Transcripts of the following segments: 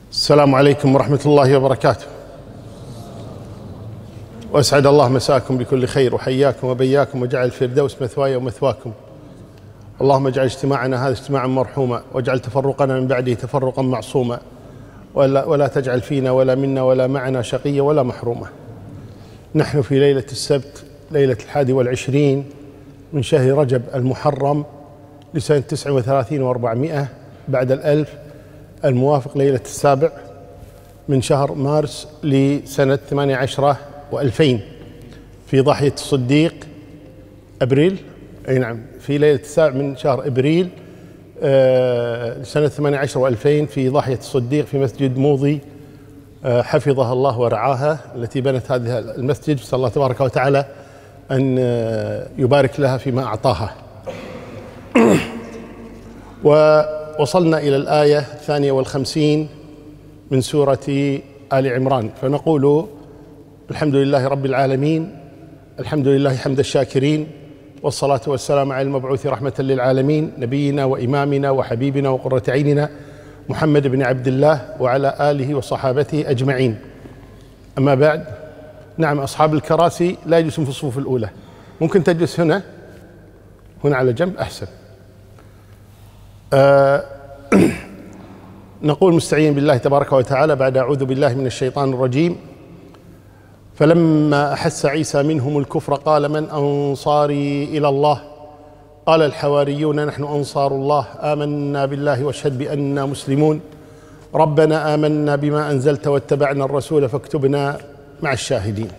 السلام عليكم ورحمة الله وبركاته، وأسعد الله مساكم بكل خير، وحياكم وبياكم، وجعل الفردوس مثواي ومثواكم. اللهم اجعل اجتماعنا هذا اجتماعا مرحوما، واجعل تفرقنا من بعده تفرقا معصوما، ولا تجعل فينا ولا منا ولا معنا شقيا ولا محروما. نحن في ليلة السبت، ليلة 21 من شهر رجب المحرم لسنة 39 و400 بعد الألف، الموافق ليلة 7 من شهر مارس لسنة 18 و2000 في ضاحية الصديق أبريل. أي نعم، في ليلة 7 من شهر أبريل سنة 18 و2000 في ضاحية الصديق في مسجد موضي حفظها الله ورعاها، التي بنت هذا المسجد. صلى الله تبارك وتعالى أن يبارك لها فيما أعطاها. ووصلنا إلى الآية 52 من سورة آل عمران، فنقول الحمد لله رب العالمين، الحمد لله حمد الشاكرين، والصلاة والسلام على المبعوث رحمة للعالمين، نبينا وإمامنا وحبيبنا وقرة عيننا محمد بن عبد الله وعلى آله وصحابته أجمعين. أما بعد، نعم، أصحاب الكراسي لا يجلسون في الصفوف الأولى، ممكن تجلس هنا على جنب أحسن. نقول مستعين بالله تبارك وتعالى بعد أعوذ بالله من الشيطان الرجيم: فلما أحس عيسى منهم الكفر قال من أنصاري إلى الله؟ قال الحواريون نحن أنصار الله، آمنا بالله واشهد بأننا مسلمون، ربنا آمنا بما أنزلت واتبعنا الرسول فاكتبنا مع الشاهدين.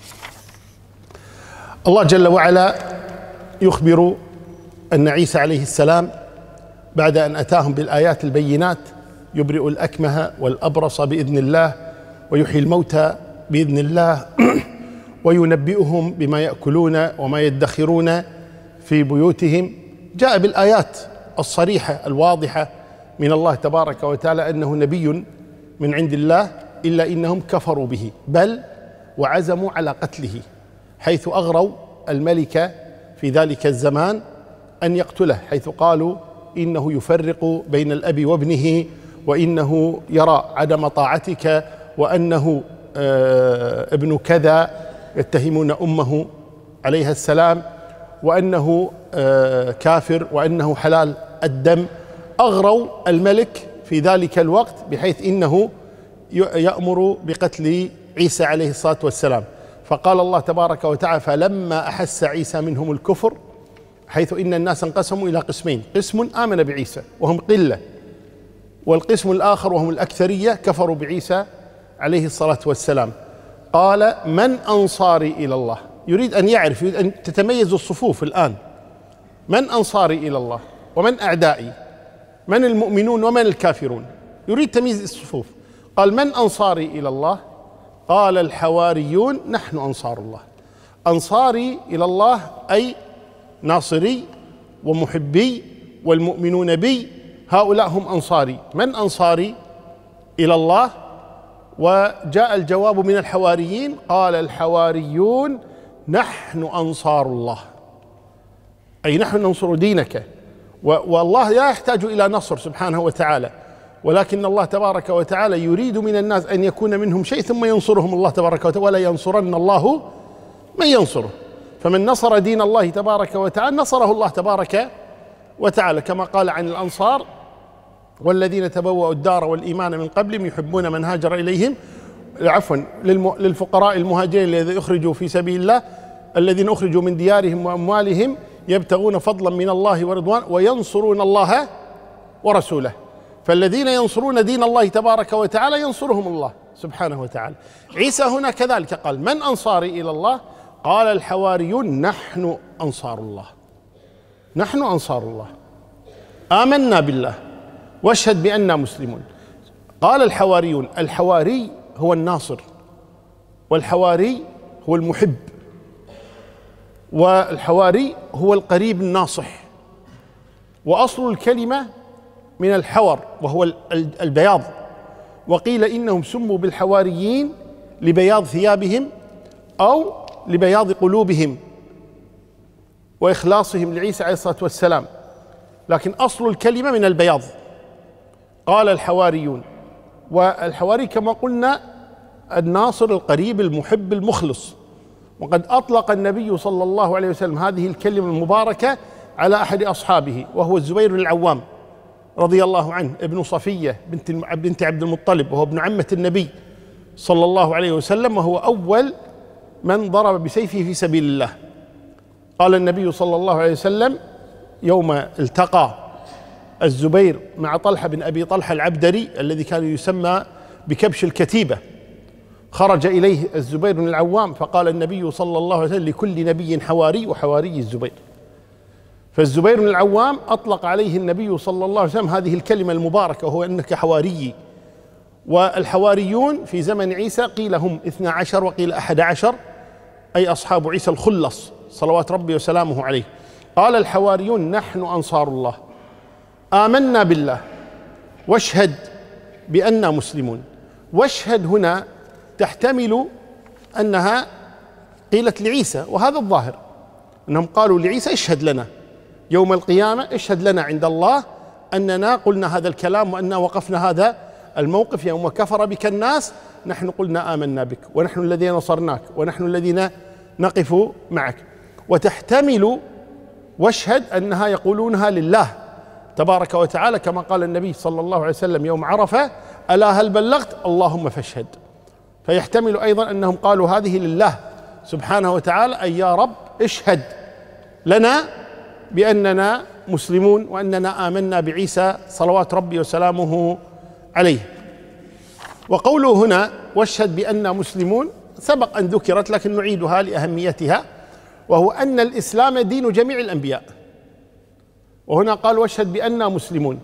الله جل وعلا يخبر أن عيسى عليه السلام بعد أن أتاهم بالآيات البينات يبرئ الأكمه والأبرص بإذن الله، ويحيي الموتى بإذن الله، وينبئهم بما يأكلون وما يدخرون في بيوتهم، جاء بالآيات الصريحة الواضحة من الله تبارك وتعالى أنه نبي من عند الله، إلا إنهم كفروا به، بل وعزموا على قتله، حيث أغروا الملك في ذلك الزمان أن يقتله، حيث قالوا إنه يفرق بين الأب وابنه، وإنه يرى عدم طاعتك، وأنه ابن كذا، يتهمون أمه عليها السلام، وأنه كافر، وأنه حلال الدم. أغروا الملك في ذلك الوقت بحيث إنه يأمر بقتل عيسى عليه الصلاة والسلام. فقال الله تبارك وتعالى: فلما أحس عيسى منهم الكفر، حيث إن الناس انقسموا إلى قسمين: قسم آمن بعيسى وهم قلة، والقسم الآخر وهم الأكثرية كفروا بعيسى عليه الصلاة والسلام. قال من أنصاري إلى الله؟ يريد أن يعرف، يريد أن تتميز الصفوف الآن. من أنصاري إلى الله ومن أعدائي؟ من المؤمنون ومن الكافرون؟ يريد تمييز الصفوف. قال من أنصاري إلى الله؟ قال الحواريون نحن أنصار الله. أنصاري إلى الله أي ناصري ومحبي والمؤمنون بي، هؤلاء هم أنصاري. من أنصاري إلى الله؟ وجاء الجواب من الحواريين، قال الحواريون نحن أنصار الله، أي نحن ننصر دينك. والله لا يحتاج إلى نصر سبحانه وتعالى، ولكن الله تبارك وتعالى يريد من الناس أن يكون منهم شيء ثم ينصرهم الله تبارك وتعالى: ولا ينصرن الله من ينصره. فمن نصر دين الله تبارك وتعالى نصره الله تبارك وتعالى، كما قال عن الأنصار: والذين تبوأوا الدار والإيمان من قبلهم يحبون من هاجر إليهم، عفوا للفقراء المهاجرين الذين أخرجوا في سبيل الله، الذين أخرجوا من ديارهم وأموالهم يبتغون فضلا من الله ورضوان وينصرون الله ورسوله. فالذين ينصرون دين الله تبارك وتعالى ينصرهم الله سبحانه وتعالى. عيسى هنا كذلك قال من أنصاري إلى الله؟ قال الحواريون نحن أنصار الله، نحن أنصار الله، آمنا بالله واشهد بأننا مسلمون. قال الحواريون، الحواري هو الناصر، والحواري هو المحب، والحواري هو القريب الناصح. وأصل الكلمة من الحور وهو البياض، وقيل إنهم سموا بالحواريين لبياض ثيابهم أو لبياض قلوبهم وإخلاصهم لعيسى عليه الصلاة والسلام، لكن أصل الكلمة من البياض. قال الحواريون والحواري كما قلنا الناصر القريب المحب المخلص. وقد أطلق النبي صلى الله عليه وسلم هذه الكلمة المباركة على أحد أصحابه، وهو الزبير بن العوام رضي الله عنه، ابن صفية بنت عبد المطلب، وهو ابن عمة النبي صلى الله عليه وسلم، وهو أول من ضرب بسيفه في سبيل الله. قال النبي صلى الله عليه وسلم يوم التقى الزبير مع طلحة بن أبي طلحة العبدري الذي كان يسمى بكبش الكتيبة، خرج إليه الزبير بن العوام فقال النبي صلى الله عليه وسلم: لكل نبي حواري، وحواري الزبير. فالزبير بن العوام أطلق عليه النبي صلى الله عليه وسلم هذه الكلمة المباركة، وهو أنك حواري. والحواريون في زمن عيسى قيل هم 12 وقيل 11، أي أصحاب عيسى الخلص صلوات ربي وسلامه عليه. قال الحواريون: نحن أنصار الله، آمنا بالله، واشهد بأننا مسلمون. واشهد هنا تحتمل أنها قيلت لعيسى، وهذا الظاهر أنهم قالوا لعيسى: اشهد لنا يوم القيامة، اشهد لنا عند الله أننا قلنا هذا الكلام، وأننا وقفنا هذا الموقف يوم كفر بك الناس، نحن قلنا آمنا بك، ونحن الذين نصرناك، ونحن الذين نقف معك. وتحتمل واشهد أنها يقولونها لله تبارك وتعالى، كما قال النبي صلى الله عليه وسلم يوم عرفة: ألا هل بلغت؟ اللهم فاشهد. فيحتمل أيضا أنهم قالوا هذه لله سبحانه وتعالى، أي يا رب اشهد لنا بأننا مسلمون، وأننا آمنا بعيسى صلوات ربي وسلامه عليه. وقوله هنا واشهد بأننا مسلمون سبق أن ذكرت، لكن نعيدها لأهميتها، وهو أن الإسلام دين جميع الأنبياء. وهنا قال واشهد بأننا مسلمون.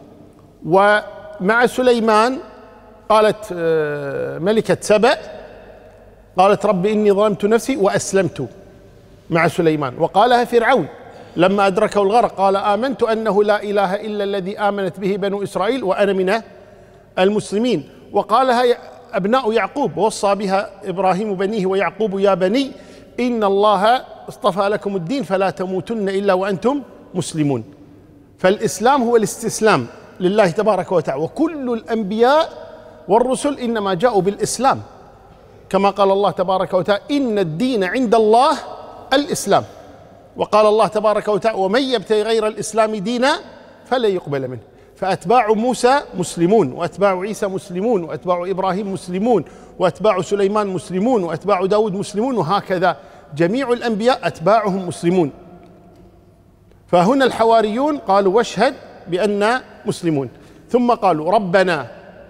ومع سليمان قالت ملكة سبأ، قالت: رب إني ظلمت نفسي وأسلمت مع سليمان. وقالها فرعون لما أدركه الغرق، قال: آمنت أنه لا إله إلا الذي آمنت به بنو إسرائيل وأنا من المسلمين. وقالها أبناء يعقوب، ووصى بها إبراهيم بنيه ويعقوب: يا بني إن الله اصطفى لكم الدين فلا تموتن إلا وأنتم مسلمون. فالإسلام هو الاستسلام لله تبارك وتعالى، وكل الأنبياء والرسل إنما جاءوا بالإسلام، كما قال الله تبارك وتعالى: إن الدين عند الله الإسلام. وقال الله تبارك وتعالى: ومن يبتغي غير الإسلام دينا فلن يقبل منه. فأتباع موسى مسلمون، وأتباع عيسى مسلمون، وأتباع إبراهيم مسلمون، وأتباع سليمان مسلمون، وأتباع داود مسلمون، وهكذا جميع الأنبياء أتباعهم مسلمون. فهنا الحواريون قالوا واشهد بأننا مسلمون، ثم قالوا ربنا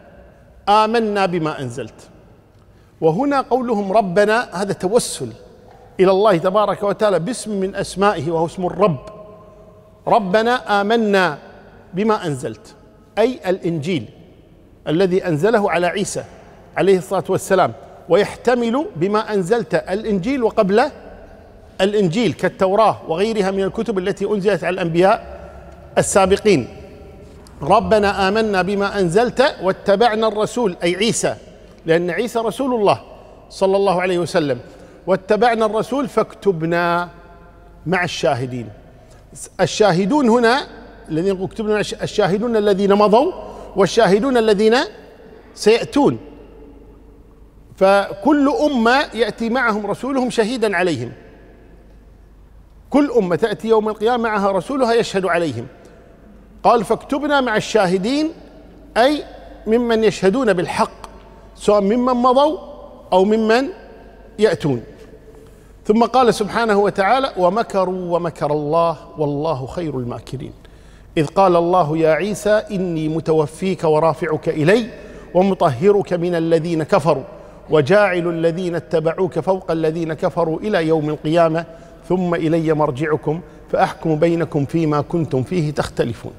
آمنا بما أنزلت. وهنا قولهم ربنا هذا توسل إلى الله تبارك وتعالى باسم من أسمائه، وهو اسم الرب. ربنا آمنا بما أنزلت، أي الإنجيل الذي أنزله على عيسى عليه الصلاة والسلام، ويحتمل بما أنزلت الإنجيل وقبل الإنجيل كالتوراة وغيرها من الكتب التي أنزلت على الأنبياء السابقين. ربنا آمنا بما أنزلت واتبعنا الرسول، أي عيسى، لأن عيسى رسول الله صلى الله عليه وسلم. واتبعنا الرسول فاكتبنا مع الشاهدين. الشاهدون هنا الذين اكتبنا مع الشاهدون الذين مضوا، والشاهدون الذين سيأتون. فكل أمة يأتي معهم رسولهم شهيدا عليهم، كل أمة تأتي يوم القيامة معها رسولها يشهد عليهم. قال فاكتبنا مع الشاهدين، أي ممن يشهدون بالحق، سواء ممن مضوا أو ممن يأتون. ثم قال سبحانه وتعالى ومكروا ومكر الله والله خير الماكرين، إذ قال الله يا عيسى إني متوفيك ورافعك إلي ومطهرك من الذين كفروا وجاعل الذين اتبعوك فوق الذين كفروا إلى يوم القيامة ثم إلي مرجعكم فأحكم بينكم فيما كنتم فيه تختلفون.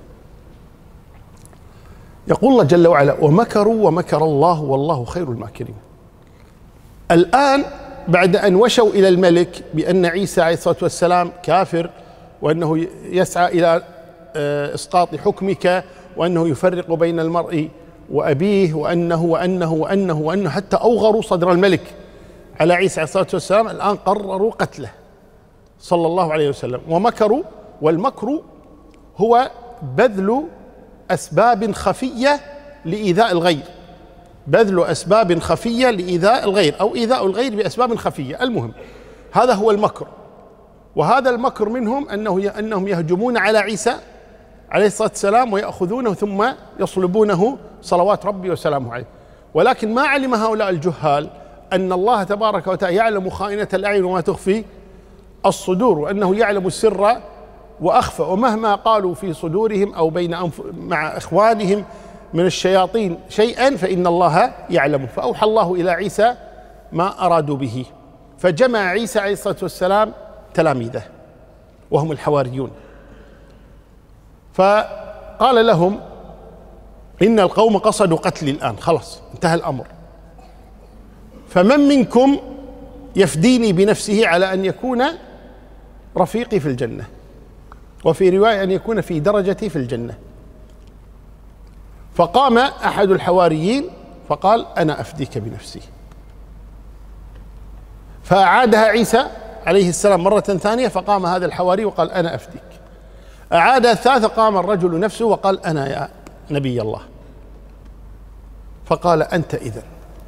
يقول الله جل وعلا ومكروا ومكر الله والله خير الماكرين. الآن بعد أن وشوا إلى الملك بأن عيسى عليه الصلاة والسلام كافر، وأنه يسعى إلى إسقاط حكمك، وأنه يفرق بين المرء وأبيه، وأنه حتى أوغروا صدر الملك على عيسى عليه الصلاة والسلام، الآن قرروا قتله صلى الله عليه وسلم. ومكروا، والمكر هو بذل أسباب خفية لإيذاء الغير بذل أسباب خفية لإيذاء الغير أو إيذاء الغير بأسباب خفية. المهم هذا هو المكر، وهذا المكر منهم أنهم يهجمون على عيسى عليه الصلاة والسلام ويأخذونه ثم يصلبونه صلوات ربي وسلامه عليه. ولكن ما علم هؤلاء الجهال أن الله تبارك وتعالى يعلم خائنة الأعين وما تخفي الصدور، وأنه يعلم السر وأخفى، ومهما قالوا في صدورهم أو مع إخوانهم من الشياطين شيئا فإن الله يعلمه. فأوحى الله إلى عيسى ما أرادوا به، فجمع عيسى عليه الصلاة والسلام تلاميذه وهم الحواريون، فقال لهم إن القوم قصدوا قتلي الآن، خلاص انتهى الأمر، فمن منكم يفديني بنفسه على أن يكون رفيقي في الجنة، وفي رواية أن يكون في درجتي في الجنة. فقام أحد الحواريين فقال أنا أفديك بنفسي، فأعادها عيسى عليه السلام مرة ثانية، فقام هذا الحواري وقال أنا أفديك. أعاد الثالثة، قام الرجل نفسه وقال أنا يا نبي الله، فقال أنت إذن.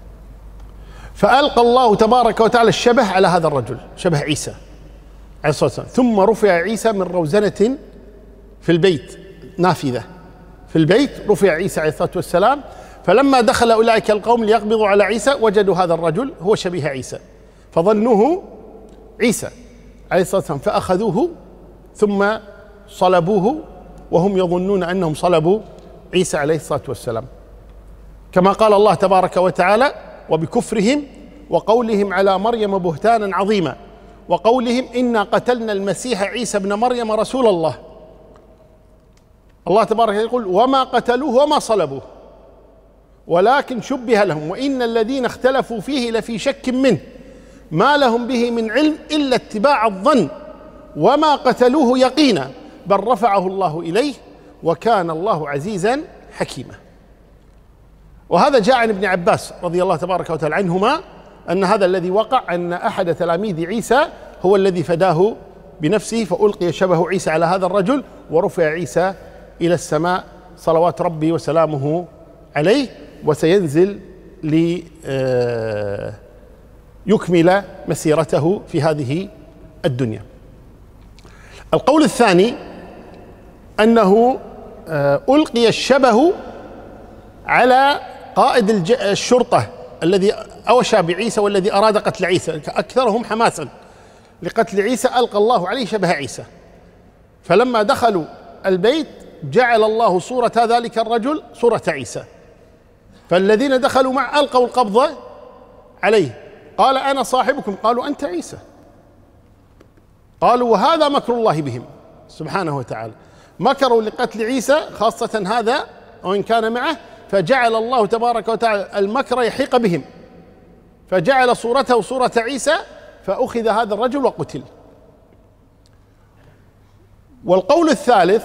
فألقى الله تبارك وتعالى الشبه على هذا الرجل، شبه عيسى عليه الصلاة والسلام، ثم رفع عيسى من روزنة في البيت، نافذة في البيت، رفع عيسى عليه الصلاة والسلام. فلما دخل أولئك القوم ليقبضوا على عيسى وجدوا هذا الرجل هو شبيه عيسى، فظنوه عيسى عليه الصلاة والسلام، فأخذوه ثم صلبوه وهم يظنون أنهم صلبوا عيسى عليه الصلاة والسلام، كما قال الله تبارك وتعالى وبكفرهم وقولهم على مريم بهتانا عظيما وقولهم إنا قتلنا المسيح عيسى ابن مريم رسول الله. الله تبارك يقول وما قتلوه وما صلبوه ولكن شبه لهم وإن الذين اختلفوا فيه لفي شك منه ما لهم به من علم إلا اتباع الظن وما قتلوه يقينا بل رفعه الله إليه وكان الله عزيزا حكيما. وهذا جاء عن ابن عباس رضي الله تبارك وتعالى عنهما أن هذا الذي وقع أن أحد تلاميذ عيسى هو الذي فداه بنفسه، فألقي شبه عيسى على هذا الرجل ورفع عيسى إلى السماء صلوات ربي وسلامه عليه، وسينزل ليكمل مسيرته في هذه الدنيا. القول الثاني أنه ألقي الشبه على قائد الشرطة الذي أوشى بعيسى والذي أراد قتل عيسى، أكثرهم حماسا لقتل عيسى ألقى الله عليه شبه عيسى، فلما دخلوا البيت جعل الله صورة ذلك الرجل صورة عيسى، فالذين دخلوا معه ألقوا القبضة عليه، قال أنا صاحبكم، قالوا أنت عيسى، قالوا وهذا مكر الله بهم سبحانه وتعالى، مكروا لقتل عيسى خاصة هذا وإن كان معه، فجعل الله تبارك وتعالى المكر يحيق بهم، فجعل صورته صورة عيسى، فأخذ هذا الرجل وقتل. والقول الثالث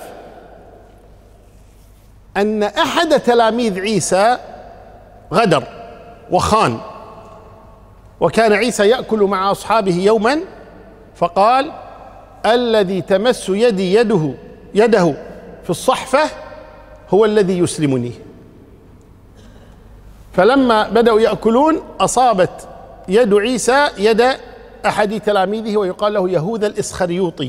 أن أحد تلاميذ عيسى غدر وخان، وكان عيسى يأكل مع أصحابه يوما فقال الذي تمس يدي يده في الصحفة هو الذي يسلمني، فلما بدأوا يأكلون أصابت يد عيسى يد أحد تلاميذه ويقال له يهوذا الإسخريوطي،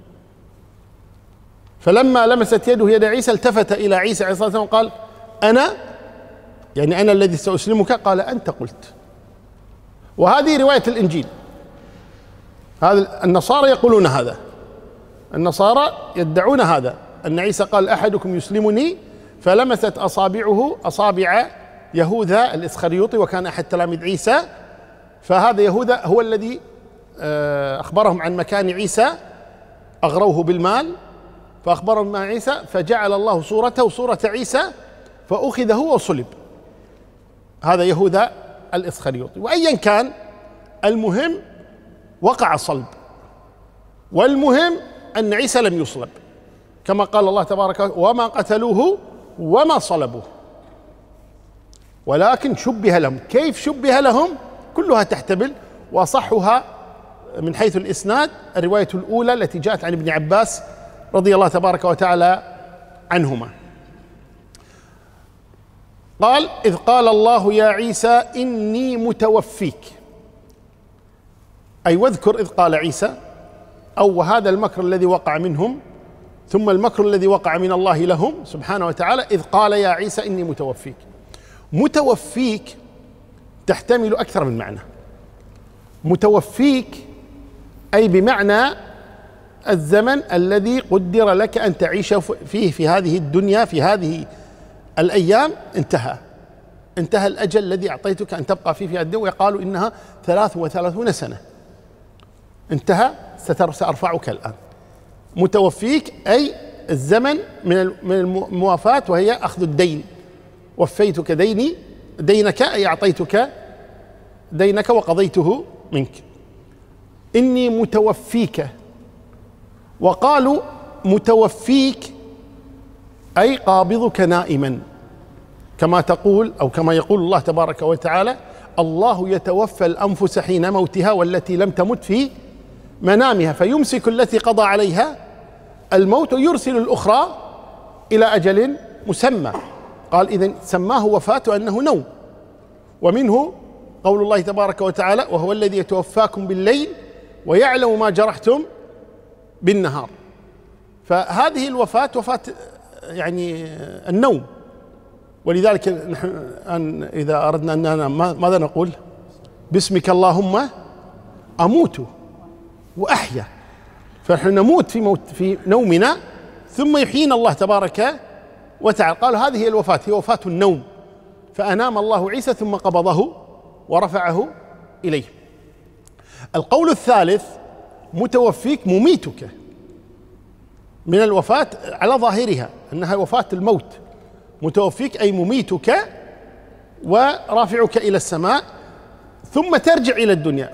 فلما لمست يده يد عيسى التفت إلى عيسى عليه الصلاة والسلام وقال أنا الذي سأسلمك، قال أنت قلت. وهذه رواية الإنجيل، هذا النصارى يقولون هذا، النصارى يدعون هذا أن عيسى قال أحدكم يسلمني، فلمست أصابعه أصابع يهوذا الإسخريوطي وكان أحد تلاميذ عيسى، فهذا يهوذا هو الذي أخبرهم عن مكان عيسى، أغروه بالمال فأخبرهم عن عيسى، فجعل الله صورته صورة عيسى فأخذ هو وصلب، هذا يهوذا الإسخريوطي. وأيا كان المهم وقع صلب، والمهم أن عيسى لم يصلب كما قال الله تبارك وتعالى وما قتلوه وما صلبوه ولكن شبه لهم. كيف شبه لهم؟ كلها تحتمل، وصحها من حيث الإسناد الرواية الأولى التي جاءت عن ابن عباس رضي الله تبارك وتعالى عنهما. قال: إذ قال الله يا عيسى إني متوفيك، أي واذكر إذ قال عيسى، أو هذا المكر الذي وقع منهم ثم المكر الذي وقع من الله لهم سبحانه وتعالى. إذ قال يا عيسى إني متوفيك. متوفيك تحتمل أكثر من معنى. متوفيك أي بمعنى الزمن الذي قدر لك أن تعيش فيه في هذه الدنيا، في هذه الأيام، انتهى الأجل الذي أعطيتك أن تبقى فيه في الدنيا، ويقال إنها 33 سنة، انتهى، سأرفعك الآن. متوفيك أي الزمن من الموافاة، وهي أخذ الدين. وفيتك دينك أي أعطيتك دينك وقضيته منك. إني متوفيك. وقالوا متوفيك أي قابضك نائما، كما تقول أو كما يقول الله تبارك وتعالى: الله يتوفى الأنفس حين موتها والتي لم تمت في منامها فيمسك التي قضى عليها الموت ويرسل الأخرى إلى أجل مسمى. قال إذن سماه وفاة أنه نوم. ومنه قول الله تبارك وتعالى: وهو الذي يتوفاكم بالليل ويعلم ما جرحتم بالنهار. فهذه الوفاة وفاة يعني النوم. ولذلك نحن إذا أردنا أننا ماذا نقول؟ باسمك اللهم أموت وأحيا. فنحن نموت في نومنا ثم يحيينا الله تبارك وتعالى. قال هذه هي الوفاة، هي وفاة النوم. فأنام الله عيسى ثم قبضه ورفعه إليه. القول الثالث: متوفيك مميتك، من الوفاة على ظاهرها أنها وفاة الموت. متوفيك أي مميتك ورافعك إلى السماء ثم ترجع إلى الدنيا.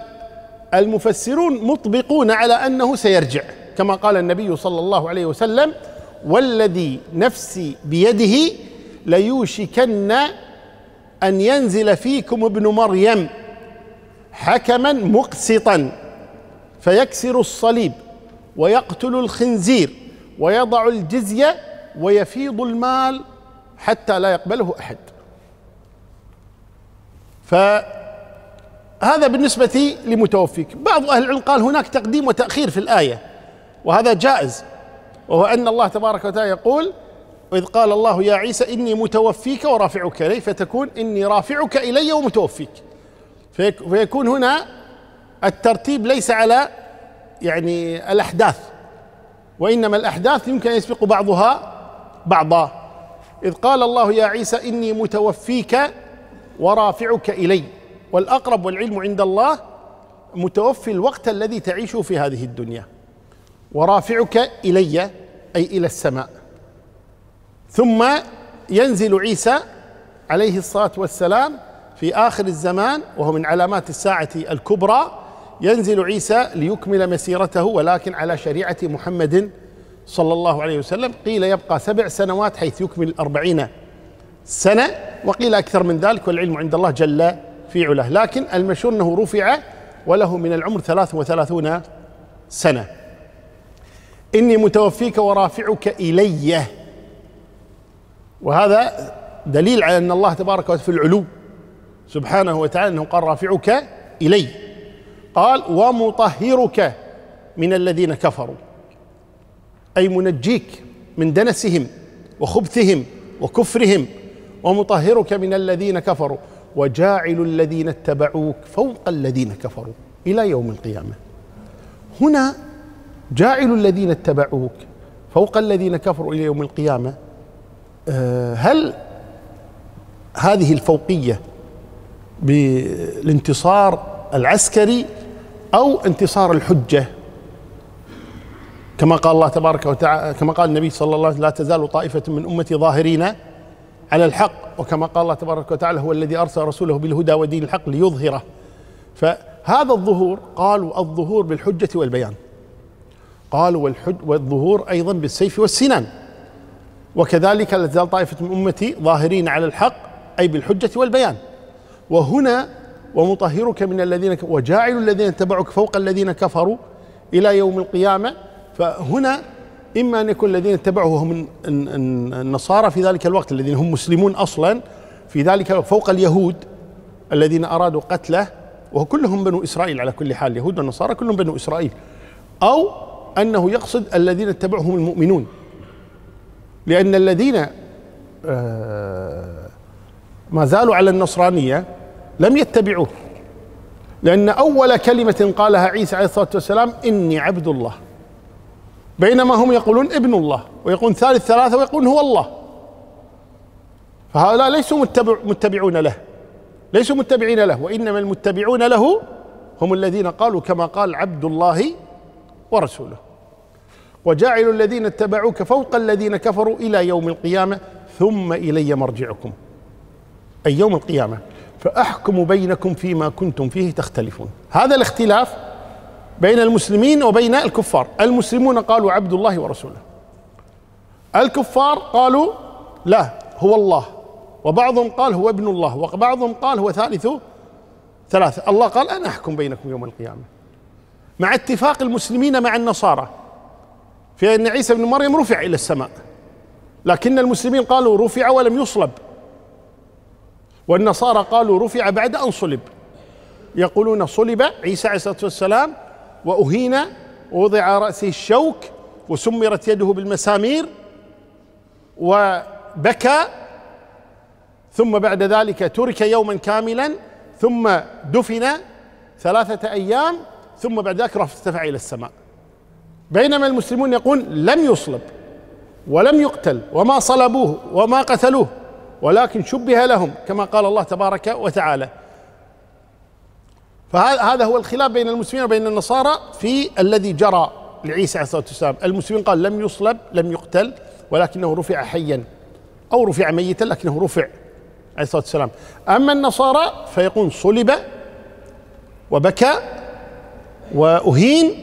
فالمفسرون مطبقون على أنه سيرجع، كما قال النبي صلى الله عليه وسلم: والذي نفسي بيده ليوشكن أن ينزل فيكم ابن مريم حكما مقسطا فيكسر الصليب ويقتل الخنزير ويضع الجزية ويفيض المال حتى لا يقبله أحد. فهذا بالنسبة لمتوفيك. بعض أهل العلم قال هناك تقديم وتأخير في الآية، وهذا جائز، وهو أن الله تبارك وتعالى يقول: وإذ قال الله يا عيسى إني متوفيك ورافعك إلي، فتكون إني رافعك إلي ومتوفيك. فيكون هنا الترتيب ليس على يعني الأحداث، وإنما الأحداث يمكن أن يسبق بعضها بعضا. إذ قال الله يا عيسى إني متوفيك ورافعك إلي، والأقرب والعلم عند الله متوفي الوقت الذي تعيشه في هذه الدنيا، ورافعك إلي أي إلى السماء. ثم ينزل عيسى عليه الصلاة والسلام في آخر الزمان، وهو من علامات الساعة الكبرى. ينزل عيسى ليكمل مسيرته، ولكن على شريعة محمد صلى الله عليه وسلم. قيل يبقى 7 سنوات حيث يكمل 40 سنة، وقيل أكثر من ذلك، والعلم عند الله جل في علاه. لكن المشهور أنه رفع وله من العمر 33 سنة. إني متوفيك ورافعك إلي، وهذا دليل على أن الله تبارك وتعالى في العلو سبحانه وتعالى، أنه قال رافعك إلي. قال ومطهرك من الذين كفروا، أي منجيك من دنسهم وخبثهم وكفرهم، ومطهرك من الذين كفروا، وجاعل الذين اتبعوك فوق الذين كفروا إلى يوم القيامة. هنا جاعل الذين اتبعوك فوق الذين كفروا إلى يوم القيامة، هل هذه الفوقية بالانتصار العسكري أو انتصار الحجة؟ كما قال الله تبارك وتعالى، كما قال النبي صلى الله عليه وسلم: لا تزال طائفة من أمتي ظاهرين على الحق. وكما قال الله تبارك وتعالى: هو الذي أرسل رسوله بالهدى ودين الحق ليظهره. فهذا الظهور، قالوا الظهور بالحجة والبيان، قالوا والظهور أيضا بالسيف والسنان. وكذلك لا تزال طائفة من أمتي ظاهرين على الحق، أي بالحجة والبيان. وهنا ومطهرك من الذين وجاعل الذين اتبعوك فوق الذين كفروا إلى يوم القيامة. فهنا إما أن يكون الذين اتبعوه هم النصارى في ذلك الوقت الذين هم مسلمون أصلا في ذلك الوقت فوق اليهود الذين أرادوا قتله، وهو كلهم بنو إسرائيل على كل حال، اليهود والنصارى كلهم بنو إسرائيل، أو أنه يقصد الذين اتبعهم المؤمنون، لأن الذين ما زالوا على النصرانية لم يتبعوه، لأن أول كلمة قالها عيسى عليه الصلاة والسلام إني عبد الله، بينما هم يقولون ابن الله ويقولون ثالث ثلاثة ويقولون هو الله. فهؤلاء ليسوا متبعون له، ليسوا متبعين له، وإنما المتبعون له هم الذين قالوا كما قال عبد الله ورسوله. وجاعل الذين اتبعوك فوق الذين كفروا إلى يوم القيامة ثم إلي مرجعكم، أي يوم القيامة، فأحكم بينكم فيما كنتم فيه تختلفون. هذا الاختلاف بين المسلمين وبين الكفار. المسلمون قالوا عبد الله ورسوله، الكفار قالوا لا هو الله، وبعضهم قال هو ابن الله، وبعضهم قال هو ثالث ثلاثة. الله قال أنا أحكم بينكم يوم القيامة، مع اتفاق المسلمين مع النصارى في أن عيسى بن مريم رفع إلى السماء، لكن المسلمين قالوا رفع ولم يصلب، والنصارى قالوا رفع بعد أن صلب. يقولون صلب عيسى عليه الصلاة والسلام وأهين ووضع على رأسه الشوك وسمرت يده بالمسامير وبكى، ثم بعد ذلك ترك يوما كاملا، ثم دفن 3 أيام، ثم بعد ذلك ارتفع إلى السماء. بينما المسلمون يقول لم يصلب ولم يقتل وما صلبوه وما قتلوه، ولكن شبه لهم كما قال الله تبارك وتعالى. فهذا هو الخلاف بين المسلمين وبين النصارى في الذي جرى لعيسى عليه الصلاة والسلام. المسلمين قال لم يصلب لم يقتل ولكنه رفع حيا، أو رفع ميتا لكنه رفع عليه الصلاة والسلام. أما النصارى فيقول صلب وبكى وأهين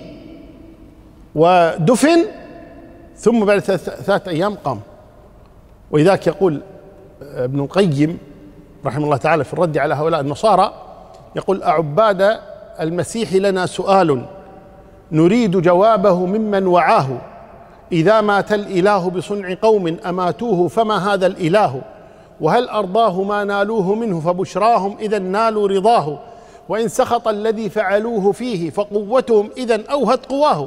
ودفن، ثم بعد 3 أيام قام. ولذلك يقول ابن القيم رحمه الله تعالى في الرد على هؤلاء النصارى، يقول أعباد المسيح لنا سؤال نريد جوابه ممن وعاه، إذا مات الإله بصنع قوم أماتوه فما هذا الإله، وهل أرضاه ما نالوه منه فبشراهم إذا نالوا رضاه، وإن سخط الذي فعلوه فيه فقوتهم إذا أوهت قواه.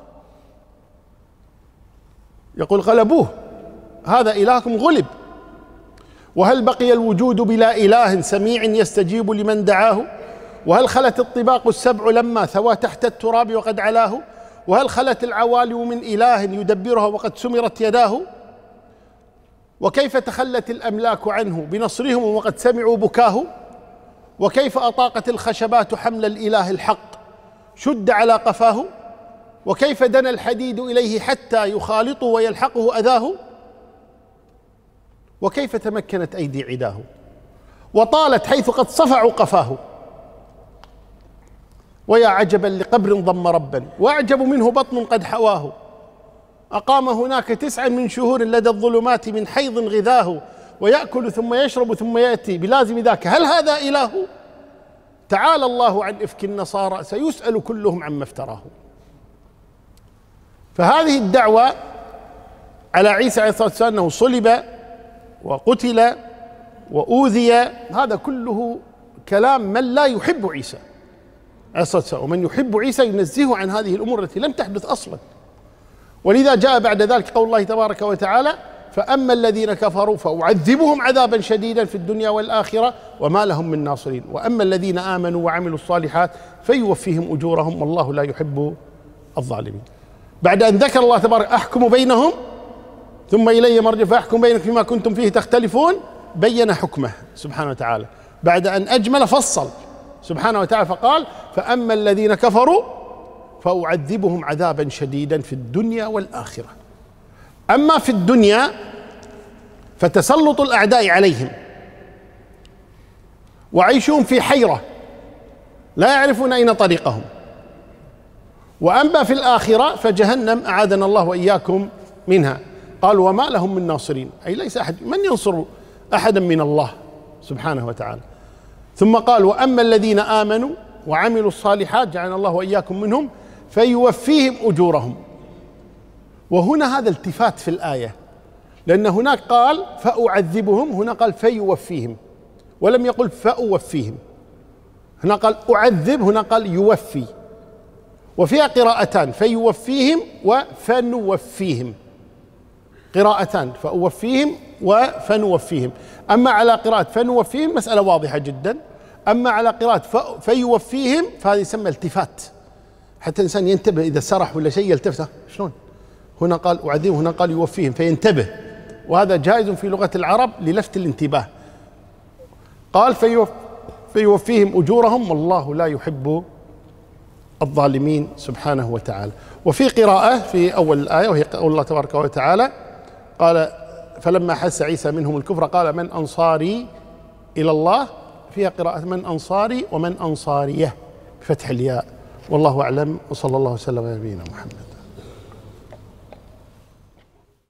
يقول غلبوه، هذا إلهكم غلب، وهل بقي الوجود بلا إله سميع يستجيب لمن دعاه، وهل خلت الطباق السبع لما ثوى تحت التراب وقد علاه، وهل خلت العوالم من إله يدبرها وقد سمرت يداه، وكيف تخلت الأملاك عنه بنصرهم وقد سمعوا بكاه، وكيف أطاقت الخشبات حمل الإله الحق شد على قفاه، وكيف دنا الحديد إليه حتى يخالطه ويلحقه أذاه، وكيف تمكنت أيدي عداه وطالت حيث قد صفعوا قفاه، ويا عجبا لقبر ضم ربا وأعجب منه بطن قد حواه، أقام هناك 9 من شهور لدى الظلمات من حيض غذاه، ويأكل ثم يشرب ثم يأتي بلازم ذاك، هل هذا إله؟ تعالى الله عن إفك النصارى سيسأل كلهم عما افتراه. فهذه الدعوة على عيسى عليه الصلاة والسلام أنه صلب وقتل وأوذي، هذا كله كلام من لا يحب عيسى عليه الصلاة والسلام، ومن يحب عيسى ينزهه عن هذه الأمور التي لم تحدث أصلا. ولذا جاء بعد ذلك قول الله تبارك وتعالى فأما الذين كفروا فأعذبهم عذابا شديدا في الدنيا والآخرة وما لهم من ناصرين، وأما الذين آمنوا وعملوا الصالحات فيوفيهم أجورهم والله لا يحب الظالمين. بعد أن ذكر الله تبارك أحكم بينهم ثم إلي مرجع فأحكم بينكم فيما كنتم فيه تختلفون، بين حكمه سبحانه وتعالى بعد أن أجمل فصل سبحانه وتعالى، فقال فأما الذين كفروا فأعذبهم عذابا شديدا في الدنيا والآخرة. أما في الدنيا فتسلط الأعداء عليهم وعيشهم في حيرة لا يعرفون أين طريقهم، وأما في الآخرة فجهنم أعاذنا الله وإياكم منها. قال وما لهم من ناصرين، أي ليس أحد من ينصر أحدا من الله سبحانه وتعالى. ثم قال وأما الذين آمنوا وعملوا الصالحات جعلنا الله وإياكم منهم فيوفيهم أجورهم وهنا هذا التفات في الآية، لأن هناك قال فأعذبهم، هنا قال فيوفيهم، ولم يقل فأوفيهم. هنا قال أعذب، هنا قال يوفي. وفيها قراءتان، فيوفيهم وفنوفيهم، قراءتان، فأوفيهم وفنوفيهم. أما على قراءة فنوفيهم مسألة واضحة جدا، أما على قراءة فيوفيهم فهذا يسمى التفات، حتى الإنسان ينتبه إذا سرح ولا شيء يلتفت شلون، هنا قال أعذبهم هنا قال يوفيهم فينتبه، وهذا جائز في لغة العرب للفت الانتباه. قال فيوفيهم أجورهم والله لا يحب الظالمين سبحانه وتعالى. وفي قراءة في أول الآية وهي قول الله تبارك وتعالى قال فلما حس عيسى منهم الكفر قال من أنصاري إلى الله، فيها قراءة من أنصاري ومن أنصاريه بفتح الياء. والله أعلم، وصلى الله وسلم على نبينا محمد.